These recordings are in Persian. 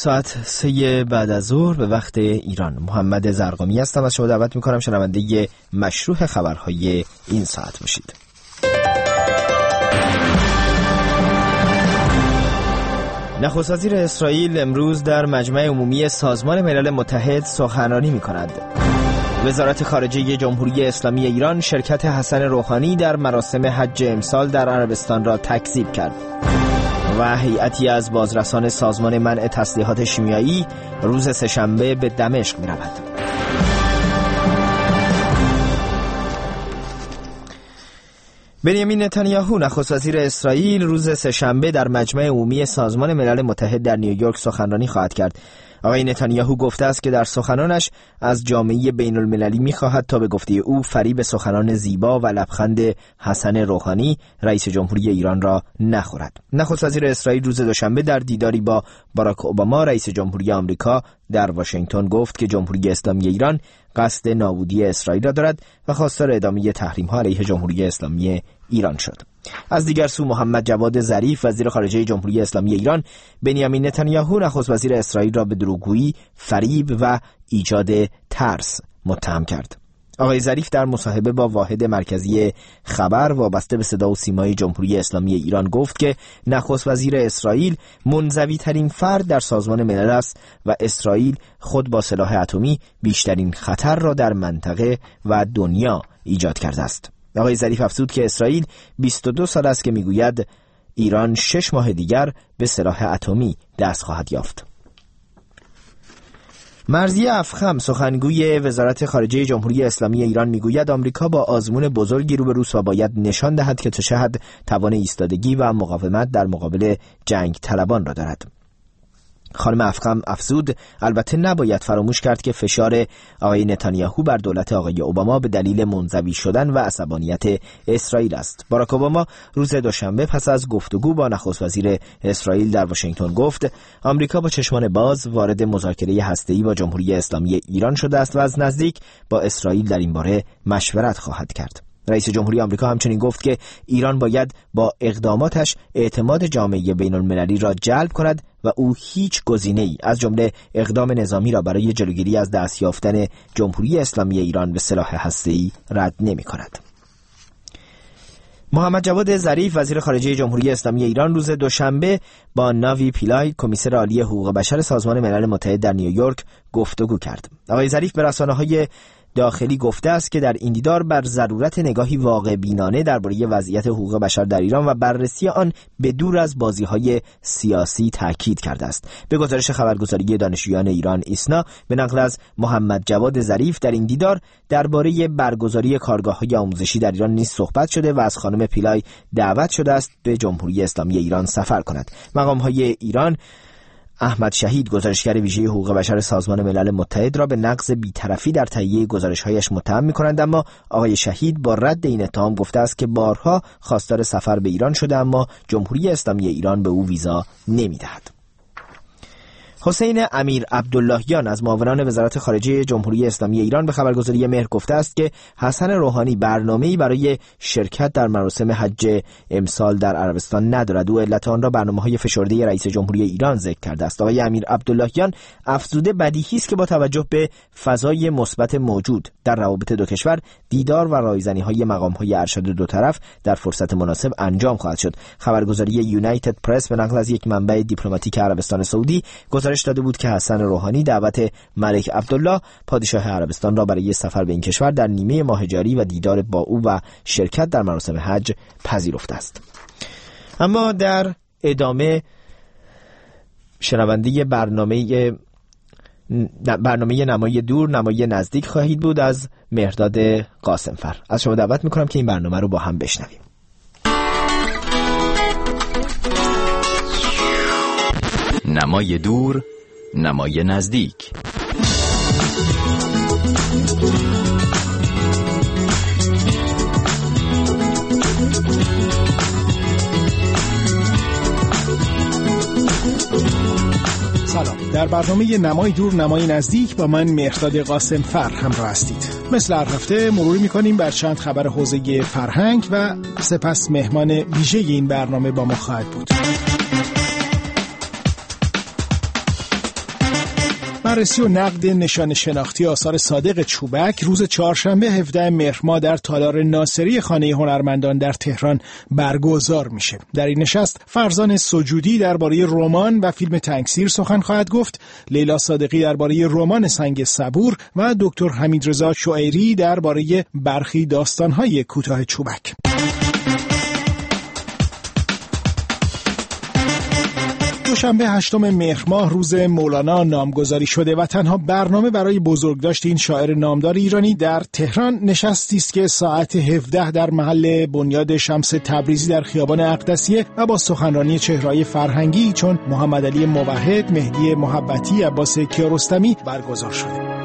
ساعت 3 بعد از ظهر به وقت ایران. محمد زرقامی هستم. از شما دعوت میکنم شنونده مشروح خبرهای این ساعت باشید. نخست وزیر اسرائیل امروز در مجمع عمومی سازمان ملل متحد سخنرانی میکند. وزارت خارجه جمهوری اسلامی ایران شرکت حسن روحانی در مراسم حج امسال در عربستان را تکذیب کرد. و هیئتی از بازرسان سازمان منع تسلیحات شیمیایی روز سه‌شنبه به دمشق می رود. بنیامین نتانیاهو نخست وزیر اسرائیل روز سه‌شنبه در مجمع عمومی سازمان ملل متحد در نیویورک سخنرانی خواهد کرد. آقای نتانیاهو گفته است که در سخنانش از جامعه بین المللی می‌خواهد تا به گفته او فریب سخنان زیبا و لبخند حسن روحانی رئیس جمهوری ایران را نخورد. نخست وزیر اسرائیل روز دوشنبه در دیداری با باراک اوباما رئیس جمهوری آمریکا در واشنگتن گفت که جمهوری اسلامی ایران قصد نابودی اسرائیل را دارد و خواستار ادامه تحریم‌ها علیه جمهوری اسلامی ایران شد. از دیگر سو محمد جواد ظریف وزیر خارجه جمهوری اسلامی ایران بنیامین نتانیاهو نخست وزیر اسرائیل را به دروغگویی، فریب و ایجاد ترس متهم کرد. آقای ظریف در مصاحبه با واحد مرکزی خبر وابسته به صدا و سیمای جمهوری اسلامی ایران گفت که نخست وزیر اسرائیل منزوی ترین فرد در سازمان ملل است و اسرائیل خود با سلاح اتمی بیشترین خطر را در منطقه و دنیا ایجاد کرده است. آقای ظریف افزود که اسرائیل 22 سال است که میگوید ایران 6 ماه دیگر به سلاح اتمی دست خواهد یافت. مرضیه افخم سخنگوی وزارت خارجه جمهوری اسلامی ایران میگوید آمریکا با آزمون بزرگی روبروست و باید نشان دهد که چه حد توان ایستادگی و مقاومت در مقابل جنگ طلبان را دارد. خانم افخم افزود البته نباید فراموش کرد که فشار آقای نتانیاهو بر دولت آقای اوباما به دلیل منزوی شدن و عصبانیت اسرائیل است. باراک اوباما روز دوشنبه پس از گفتگو با نخست وزیر اسرائیل در واشنگتن گفت آمریکا با چشمان باز وارد مذاکره هسته‌ای با جمهوری اسلامی ایران شده است و از نزدیک با اسرائیل در این باره مشورت خواهد کرد. رئیس جمهوری آمریکا همچنین گفت که ایران باید با اقداماتش اعتماد جامعه بین المللی را جلب کند و او هیچ گزینه‌ای از جمله اقدام نظامی را برای جلوگیری از دست یافتن جمهوری اسلامی ایران به سلاح هسته‌ای رد نمی‌کند. محمد جواد ظریف وزیر خارجه جمهوری اسلامی ایران روز دوشنبه با ناوی پیلای کمیسر عالی حقوق بشر سازمان ملل متحد در نیویورک گفتگو کرد. آقای ظریف به رسانه‌های داخلی گفته است که در این دیدار بر ضرورت نگاهی واقع بینانه درباره وضعیت حقوق بشر در ایران و بررسی آن به دور از بازی‌های سیاسی تاکید کرده است. به گزارش خبرگزاری دانشجویان ایران ایسنا به نقل از محمد جواد ظریف در این دیدار درباره برگزاری کارگاه‌های آموزشی در ایران نیز صحبت شده و از خانم پیلای دعوت شده است به جمهوری اسلامی ایران سفر کند. مقام‌های ایران احمد شهید گزارشگر ویژه حقوق بشر سازمان ملل متحد را به نقض بی‌طرفی در تهیه گزارش‌هایش متهم می‌کنند، اما آقای شهید با رد این اتهام گفته است که بارها خواستار سفر به ایران شده اما جمهوری اسلامی ایران به او ویزا نمی‌دهد. حسین امیر عبداللهیان از معاونان وزارت خارجه جمهوری اسلامی ایران به خبرگزاری مهر گفته است که حسن روحانی برنامه‌ای برای شرکت در مراسم حج امسال در عربستان ندارد. او علت آن را برنامه‌های فشرده رئیس جمهوری ایران ذکر کرده است. آقای امیر عبداللهیان افزوده بدیهی است که با توجه به فضای مثبت موجود در روابط دو کشور دیدار و رایزنی‌های مقام‌های ارشد دو طرف در فرصت مناسب انجام خواهد شد. خبرگزاری یونایتد پرس به نقل از یک منبع دیپلماتیک عربستان سعودی گزارش داده بود که حسن روحانی دعوت ملک عبدالله پادشاه عربستان را برای سفر به این کشور در نیمه ماه جاری و دیدار با او و شرکت در مراسم حج پذیرفته است. اما در ادامه شنونده برنامه نمای دور نمای نزدیک خواهید بود از مهرداد قاسمفر. از شما دعوت میکنم که این برنامه رو با هم بشنویم. نمای دور نمای نزدیک. سلام. در برنامه نمای دور نمای نزدیک با من مهرداد قاسمفر همراه هستید. مثل هر هفته مروری می‌کنیم بر چند خبر حوزه فرهنگ و سپس مهمان ویژه این برنامه با ما خواهد بود. بررسی و نقد نشان شناختی آثار صادق چوبک روز چهارشنبه 17 مهر ماه در تالار ناصری خانه هنرمندان در تهران برگزار میشه. در این نشست فرزان سجودی درباره رمان و فیلم تنگسیر سخن خواهد گفت، لیلا صادقی درباره رمان سنگ صبور و دکتر حمیدرضا شعیری درباره برخی داستان‌های کوتاه چوبک. دوشنبه 8 مهر ماه روز مولانا نامگذاری شده و تنها برنامه برای بزرگداشت این شاعر نامدار ایرانی در تهران نشستی است که ساعت 17 در محل بنیاد شمس تبریزی در خیابان اقدسیه و با سخنرانی چهره‌های فرهنگی چون محمد علی موحد، مهدی محبتی، عباس کیارستمی برگزار شده.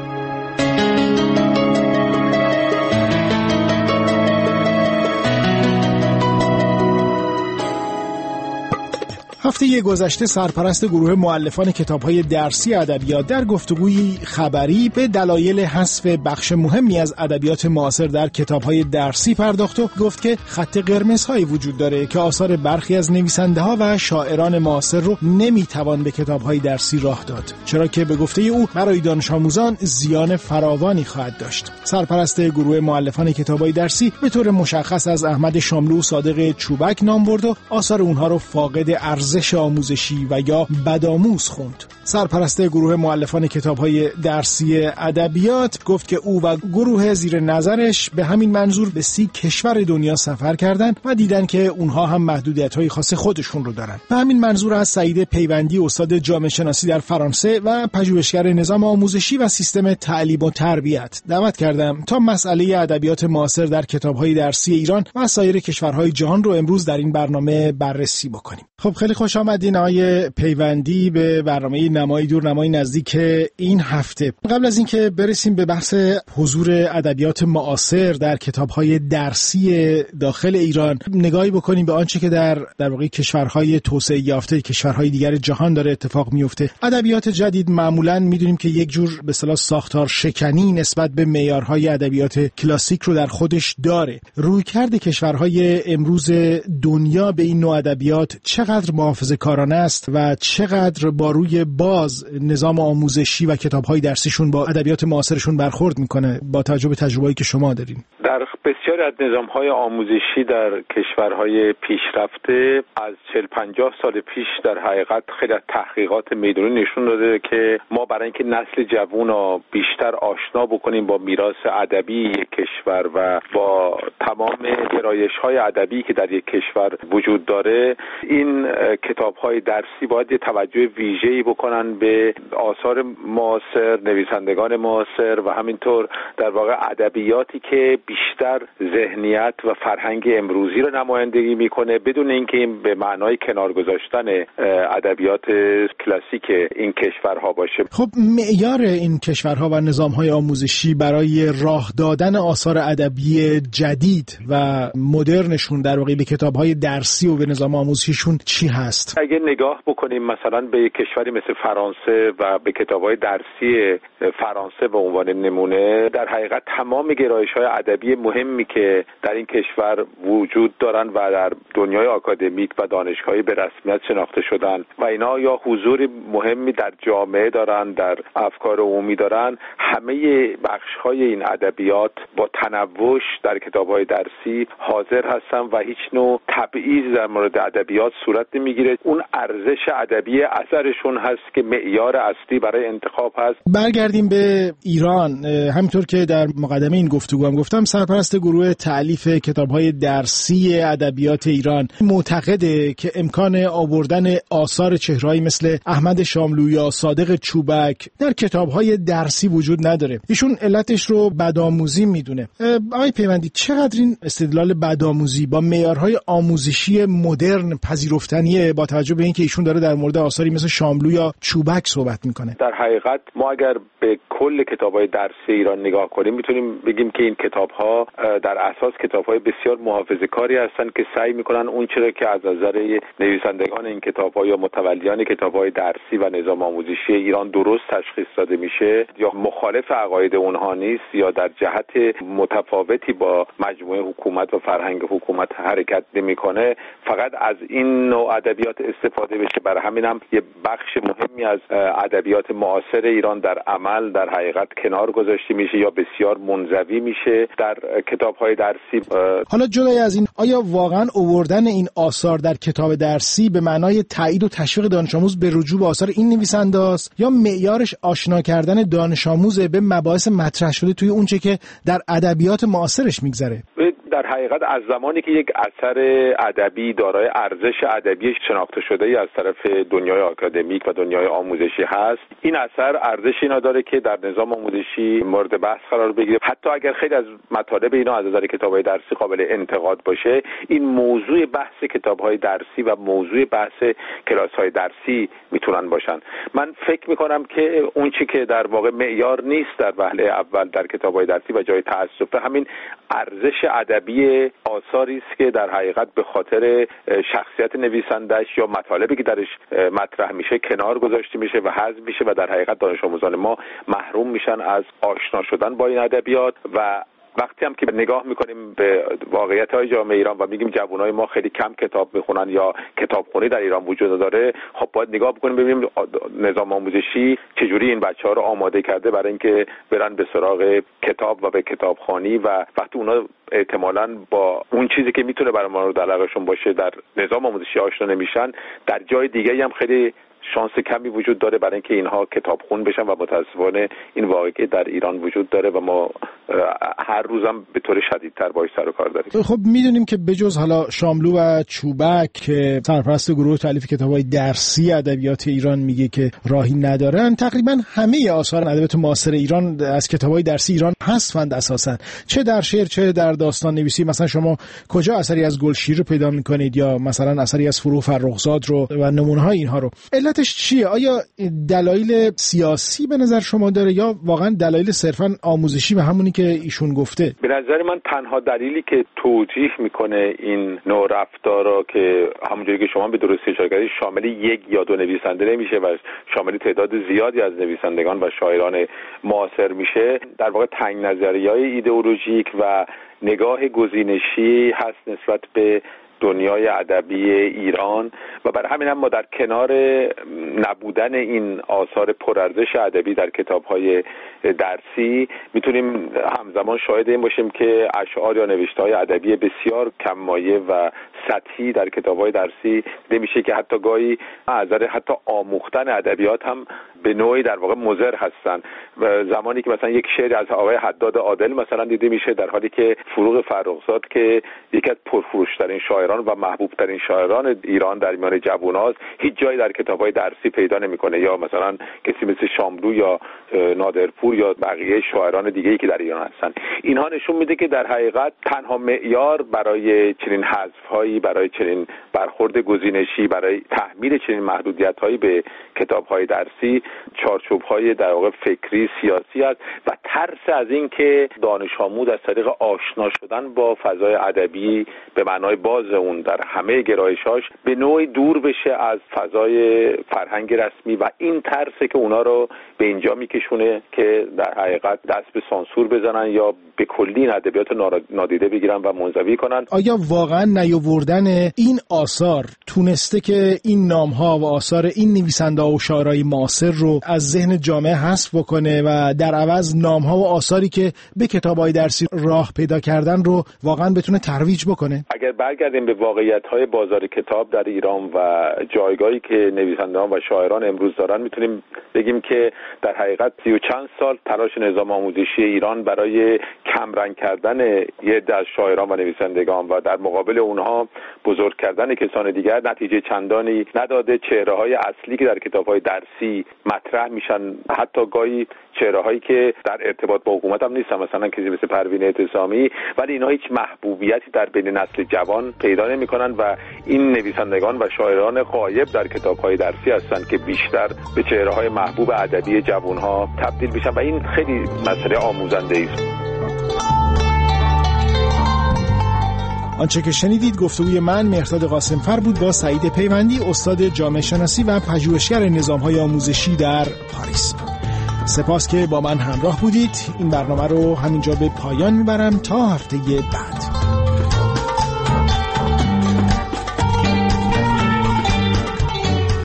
هفته گذشته سرپرست گروه مؤلفان کتاب‌های درسی ادبیات در گفتگویی خبری به دلایل حذف بخش مهمی از ادبیات معاصر در کتاب‌های درسی پرداخت و گفت که خط قرمزهایی وجود داره که آثار برخی از نویسنده‌ها و شاعران معاصر رو نمی‌توان به کتاب‌های درسی راه داد، چرا که به گفته او برای دانش آموزان زیان فراوانی خواهد داشت. سرپرست گروه مؤلفان کتاب‌های درسی به طور مشخص از احمد شاملو و صادق چوبک نام برد و آثار اونها رو فاقد ارزش آموزشی و یا بدآموز خوند. سرپرست گروه مؤلفان کتاب‌های درسی ادبیات گفت که او و گروه زیر نظرش به همین منظور به 30 کشور دنیا سفر کردند و دیدن که اونها هم محدودیت‌های خاص خودشون رو دارن. به همین منظور از سعید پیوندی، استاد جامعه شناسی در فرانسه و پژوهشگر نظام آموزشی و سیستم تعلیم و تربیت، دعوت کردم تا مسئله ادبیات معاصر در کتاب‌های درسی ایران و سایر کشورهای جهان رو امروز در این برنامه بررسی بکنیم. خب خیلی خوش آمدین آقای پیوندی به برنامه نمای دور نمای نزدیک این هفته. قبل از اینکه برسیم به بحث حضور ادبیات معاصر در کتاب‌های درسی داخل ایران، نگاهی بکنیم به آنچه که در واقع کشورهای توسعه یافته، کشورهای دیگر جهان داره اتفاق میفته. ادبیات جدید معمولاً می‌دونیم که یک جور به اصطلاح ساختار شکنی نسبت به معیارهای ادبیات کلاسیک رو در خودش داره. رویکرد کشورهای امروز دنیا به این نوع ادبیات چقدر محافظه‌کارانه است و چقدر با روی باز نظام آموزشی و کتاب‌های درسیشون با ادبیات معاصرشون برخورد میکنه با توجه به تجربه‌ای که شما دارین؟ در بسیاری از نظام‌های آموزشی در کشورهای پیشرفته از 40-50 سال پیش در حقیقت خیلی از تحقیقات میدانی نشون داده که ما برای اینکه نسل جوان رو بیشتر آشنا بکنیم با میراث ادبی کشور و با تمام گرایش‌های ادبی که در یک کشور وجود داره، این کتاب‌های درسی باید یه توجه ویژه‌ای بکنن به آثار معاصر، نویسندگان معاصر و همینطور در واقع ادبیاتی که بیشتر ذهنیت و فرهنگ امروزی رو نمایندگی میکنه، بدون اینکه این به معنای کنار گذاشتن ادبیات کلاسیک این کشورها باشه. خب معیار این کشورها و نظام‌های آموزشی برای راه دادن آثار ادبی جدید و مدرنشون در واقع به کتاب‌های درسی و به نظام آموزشیشون چی هست؟ اگه نگاه بکنیم مثلا به کشوری مثل فرانسه و به کتاب‌های درسی فرانسه به عنوان نمونه، در حقیقت تمام گرایش‌های ادبی مهمی که در این کشور وجود دارن و در دنیای آکادمیک و دانشگاهی به رسمیت شناخته شدن و اینا یا حضور مهمی در جامعه دارن، در افکار عمومی دارن، همه بخش‌های این ادبیات با تنوع در کتاب‌های درسی حاضر هستن و هیچ نوع تبعیض در مورد ادبیات صورت نمیگیره. اون ارزش ادبی اثرشون هست که معیار اصلی برای انتخاب هست. برگردیم به ایران. همینطور که در مقدمه این گفتگو هم گفتم، سرپرست گروه تألیف کتاب‌های درسی ادبیات ایران معتقده که امکان آوردن آثار چهره‌ای مثل احمد شاملو یا صادق چوبک در کتاب‌های درسی وجود نداره. ایشون علتش رو بدآموزی میدونه. آقای پیوندی، چقدر این استدلال بدآموزی با معیارهای آموزشی مدرن پذیرفتنیه با توجه به اینکه ایشون داره در مورد آثاری مثل شاملو یا چوبک صحبت میکنه؟ در حقیقت ما اگر به کل کتاب‌های درسی ایران نگاه کنیم میتونیم بگیم که این کتاب‌ها ها در اساس کتاب‌های بسیار محافظه‌کاری هستند که سعی می‌کنن اون چیزی که از نظر نویسندگان این کتاب‌ها یا متولیان کتاب‌های درسی و نظام آموزشی ایران درست تشخیص داده میشه یا مخالف عقاید اونها نیست یا در جهت متفاوتی با مجموعه حکومت و فرهنگ حکومت حرکت نمی‌کنه، فقط از این نوع ادبیات استفاده بشه. برای همینم یه بخش مهمی از ادبیات معاصر ایران در عمل در حقیقت کنار گذاشته میشه یا بسیار منزوی میشه در کتاب‌های درسی. حالا جدای از این، آیا واقعا آوردن این آثار در کتاب درسی به معنای تایید و تشویق دانش آموز به رجوع به آثار این نویسنده است یا معیارش آشنا کردن دانش آموز به مباحث مطرح شده توی اونچه که در ادبیات معاصرش میگذره؟ در حقیقت از زمانی که یک اثر ادبی دارای ارزش ادبی شناخته شده از طرف دنیای آکادمیک و دنیای آموزشی هست، این اثر ارزش اینا داره که در نظام آموزشی مورد بحث قرار بگیره. حتی اگر خیلی از مطالب اینا از نظر کتاب‌های درسی قابل انتقاد باشه، این موضوع بحث کتاب‌های درسی و موضوع بحث کلاس‌های درسی میتونن باشن. من فکر میکنم که اون چی که در واقع معیار نیست در وهله اول در کتاب‌های درسی و جای تأسف، همین ارزش ادبی آثاری است که در حقیقت به خاطر شخصیت نویسنده‌اش یا مطالبی که درش مطرح میشه کنار گذاشته میشه و حذف میشه و در حقیقت دانش آموزان ما محروم میشن از آشنا شدن با این ادبیات. و وقتی هم که نگاه میکنیم به واقعیت‌های جامعه ایران و میگیم جوانای ما خیلی کم کتاب میخونن یا کتابخوانی در ایران وجود داره، خب باید نگاه بکنیم ببینیم نظام آموزشی چجوری این بچه‌ها رو آماده کرده برای اینکه برن به سراغ کتاب و به کتابخوانی و وقتی اونا احتمالاً با اون چیزی که میتونه برای مورد علاقه‌شون باشه در نظام آموزشی آشنا نمیشن، در جای دیگه‌ای هم خیلی شانس کمی وجود داره برای اینکه اینها کتابخون بشن و متأسفانه این واقعیت در ایران وجود داره و ما هر روزم به طور شدیدتر باهاش سر و کار داریم. خب میدونیم که بجز حالا شاملو و چوبک که سرپرست گروه تالیف کتاب‌های درسی ادبیات ایران میگه که راهی ندارن، تقریبا همه آثار ادبیات معاصر ایران از کتاب‌های درسی ایران حذفند اساسا، چه در شعر چه در داستان نویسی. مثلا شما کجا اثری از گلشیر رو پیدا میکنید یا مثلا اثری از فروغ فرخزاد رو و نمونه‌های اینها رو؟ علتش چیه؟ آیا دلایل سیاسی به نظر شما داره یا واقعا دلایل صرفاً آموزشی و همونی که ایشون گفته؟ به نظر من تنها دلیلی که توجیه میکنه این نوع رفتارا که همونجوری که شما به درستی اشاره کردید شامل یک یا دو نویسنده نمیشه و شامل تعداد زیادی از نویسندگان و شاعران معاصر میشه، در واقع تنگ نظریهای ایدئولوژیک و نگاه گزینشی هست نسبت به دنیای ادبی ایران و برای همین هم ما در کنار نبودن این آثار پرارزش ادبی در کتاب‌های درسی میتونیم همزمان شاهد این باشیم که اشعار یا نوشته‌های ادبی بسیار کم مایه و سطحی در کتاب‌های درسی نمیشه که حتی گاهی از نظر حتی آموختن ادبیات هم به نوعی در واقع مضر هستن. و زمانی که مثلا یک شعر از آقای حداد عادل مثلا دیده میشه، در حالی که فروغ فرخزاد که یکی از پرفروش‌ترین شاعران و محبوب‌ترین شاعران ایران در میان جواناست هیچ جایی در کتاب‌های درسی پیدا نمی‌کنه، یا مثلا کسی مثل شاملو یا نادرپور یا بقیه شاعران دیگه‌ای که در ایران هستن. اینها نشون میده که در حقیقت تنها معیار برای چنین حذف‌هایی، برای چنین برخورد گزینشی، برای تحمیل چنین محدودیت‌هایی به کتاب‌های درسی چارچوب‌های در واقع فکری سیاسی است و ترس از این که دانش آموز از طریق آشنا شدن با فضای ادبی به معنای باز اون در همه گرایشاش به نوعی دور بشه از فضای فرهنگ رسمی و این ترسه که اونا رو به اینجا میکشونه که در حقیقت دست به سانسور بزنن یا به کلی این ادبیات نادیده بگیرن و منزوی کنن. آیا واقعا نیاوردن این آثار تونسته که این نام‌ها و آثار این نویسنده و شاعرای معاصر رو از ذهن جامعه حذف بکنه و در عوض نام‌ها و آثاری که به کتاب‌های درسی راه پیدا کردن رو واقعا بتونه ترویج بکنه؟ اگر برگردیم به واقعیت‌های بازار کتاب در ایران و جایگاهی که نویسندگان و شاعران امروز دارن، میتونیم بگیم که در حقیقت 30 و چند سال تلاش نظام آموزشی ایران برای کمرنگ کردن یه عده از شاعران و نویسندگان و در مقابل اونها بزرگ کردن کسان دیگر نتیجه چندانی نداده. چهره‌های اصلی که در کتاب‌های درسی مطرح میشن حتی گاهی چهره‌هایی که در ارتباط با حکومت هم نیستن، مثلا کسی مثل پروین اعتصامی، ولی اینها هیچ محبوبیتی در بین نسل جوان پیدا نمی‌کنن و این نویسندگان و شاعران غایب در کتاب‌های درسی هستند که بیشتر به چهره‌های محبوب ادبی جوان‌ها تبدیل میشن و این خیلی مسئله آموزنده است. آنچه که شنیدید گفتگوی من مهرداد قاسمفر بود با سعید پیوندی، استاد جامعه شناسی و پژوهشگر نظام‌های آموزشی در پاریس. سپاس که با من همراه بودید. این برنامه رو همینجا به پایان میبرم تا هفته بعد.